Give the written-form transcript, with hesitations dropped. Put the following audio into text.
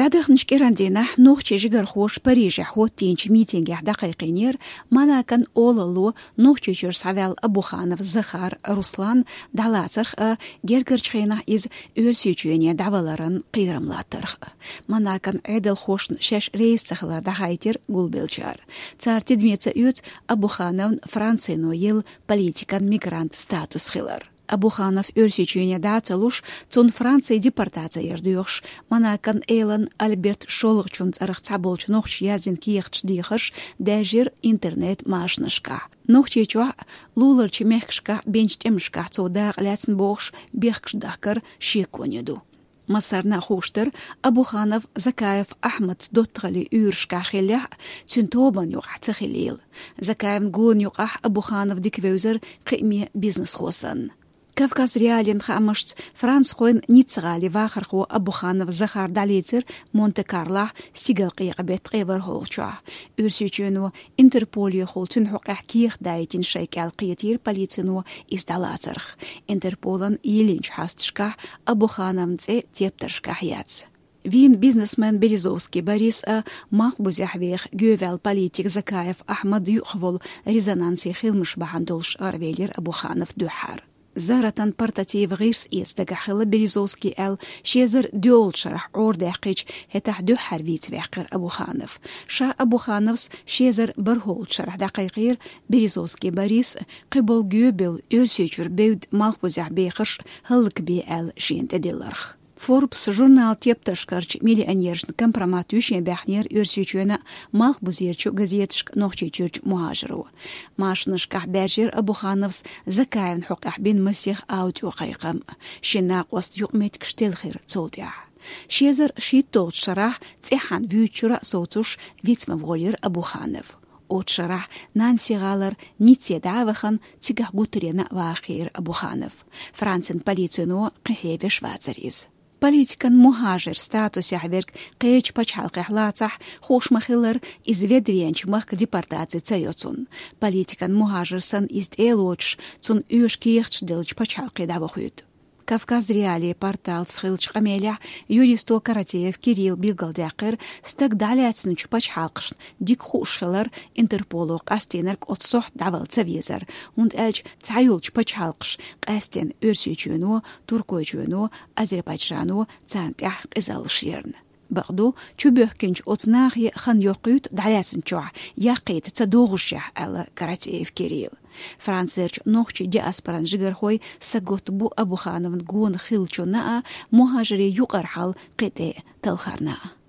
دادخ نشكيراندينا نوخشي جيجر خوش باريجي حو تينش ميتينجي دقيقينير مانا كان أولو نوخشي جرس عوال أبو خانف زخار روسلان دالاترخ جيرجر شخينا إز أرسيجونيا دعوالرن قيرملاترخ مانا كان عدل خوش شش ريس تخلا دخايتر قلبيلجار تار تدميتا يوت أبو خانف فرانسينو يل политикан мигрант статус хилар. Абу Ханов өрсичуне даталуш цун Франция депортация ердюхш, манакан Эйлан Альберт Шолгчун царахцаболч нохш язин киехч дихаш, дежир интернет машнашка. Нохчечуа луларчи мехшка бенчтемшка цода ляцн бохш бехкш дахкар шеконеду. Масарна хуштер Абу Ханов Закаев Ахмад доттгали юршка хилях цунтобан юqa цахилил. Закаев гон юqa Абу Ханов диквезер қими бизнес хосан. Кавказ реален хамашц Франц хоин ницгали вахарху Абу Ханов Захар Далицер Монте-Карло сигал қиғабет қивар холча. Үрсичуну Интерполи холчун хуқах киех дайтин шайкал қиетир полицину издалацарх. Интерполан елинч хастшка Абу Хановце тептершка яц. Вин бизнесмен Березовский Борис махбузяхвех гювел политик Закаев Ахмад юхвол резонанси хилмш бахандолш арвелер Абу Ханов духар. زارتان پرتاتیو غیرس ایستگاه خلا بریزوسکی ال شیزر دیول شرح اور دقیق هتح دو حرویت وقر ابو خانف شا ابو خانفس شیزر برهول شرح دقیقیر بریزوسکی باریس قبل گوبل ارسیچور بود مالخوزع بیخش هلک بی ال شینت دلرخ Forbes журнал тепташкарч миллионершн компроматюшен бяхнер өрсючуна малх бузерчу газетшк нохчечурч мухажру. Машнашках бяжер Абу Хановс Закаевн хуках бин масих аудио қайқам. Шинақ ост юқмет кштелхир цолдя. Шезер шиттол шарах цехан вючура соцуш вицмаволер Абу Ханов. От шарах нансигалар ницедавахан цигах гутрена вахир Абу Ханов. Францин полицину қихеве швацариз. политикан мухажир статус яхверк қейч пачхалқи хлацах хош махилар изведвенч мах депортации цайоцун. Политикан мухажирсан ист элоч цун юшкиехч делч пачхалқи давахуют. Кавказ реалии портал схилч камеля юристо Каратеев Кирилл Билгалдякыр стак даляцнуч пачхалқшн дик хушхилар Интерполу қастенерк отсох давал цавезар und элч цаюлч пачхалқш қастен өрсючуну туркойчуну Азербайджану цантях изалширн. بعدو چوبهکنج اتناخی خان یقیت دلیتن چوع یقیت تدوغشه ال کراتیف کریل. فرانسرچ نوخچی دی اسپرانجگر خوی سگوت بو ابو خانم گون خیلچو نا مهاجری یقرحل قطع تلخرنا.